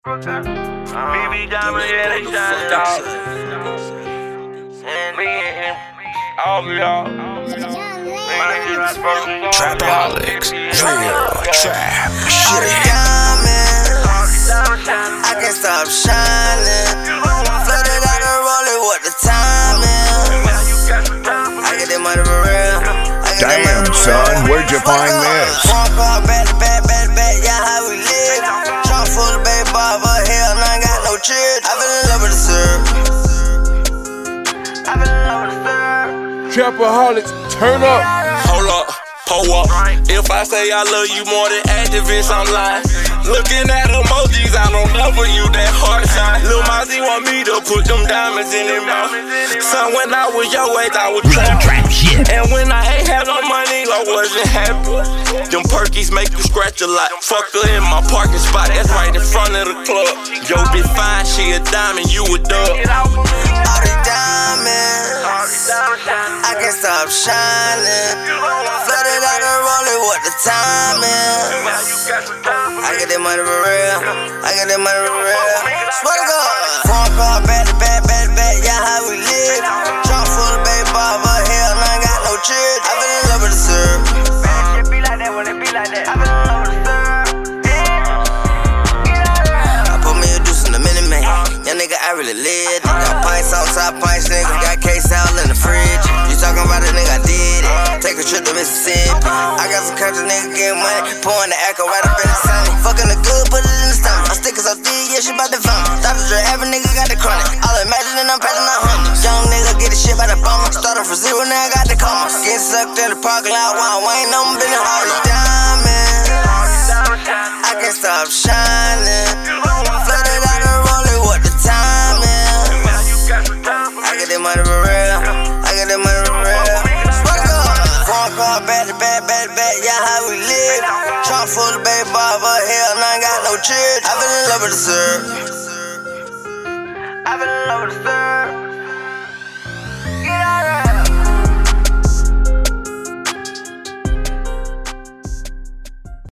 BB Diamond, yeah, they shine, dog. And me and him, all of y'all. Trapaholics, real trap shit. I can't stop shining. Flooded out and rolling, what the time is. I get that money for real. Damn, son, where'd you find this? One car, back to back, yeah, how we live. Trunk full of baby barber, hell, I ain't got no church. I fell in love with the syrup. I fell in love with the syrup. Trapaholics, turn up. Hold up, pull up. If I say I love you more than activists, I'm lying. Looking at emojis, I don't never use that heart sign. Lil' Mozzie want me to put them diamonds in their mouth. Son, when I was your age, I was trapping. And when I ain't had no money, I wasn't happy. Them perkies make you scratch a lot. Fuck her in my parking spot, that's right in front of the club. Yo, bitch fine, she a diamond, you a dub. All these diamonds, I can't stop shining. Flooded out and rolling, what the time is. I get that money for real. I get that money for real. Swear to God. One car, back to back, yeah, how we live. Trunk full of baby barber, hell, I ain't got no church. I fell in love with the syrup. It be like that when it be like that. I fell in love with the syrup. I put me a deuce in the Minute Man. Young nigga, I really live. Got pints outside, pints, nigga. Got case out in the fridge. You talking about it, nigga, I did it. Take a trip to Mississippi. I got some country nigga getting money. Pouring the echo right up in the sun. Fucking the good, put it in the stomach. My stickers so thick, yeah, she bout to vomit. Dr. Dre, every nigga got the chronic. All imagining I'm passing out hundreds. Young nigga get the shit by the bummer. Started from zero, now I got the coma. Getting sucked in the parking lot while I ain't no been in all the diamonds. I can't stop shining. Flooded out and rolling, what the time is. I get that money for real. I get that money for real. One car, back to back, yeah, how we live. Trunk full of baby barber, hell, I ain't got no church. I fell in love with the syrup. I fell in love with the syrup.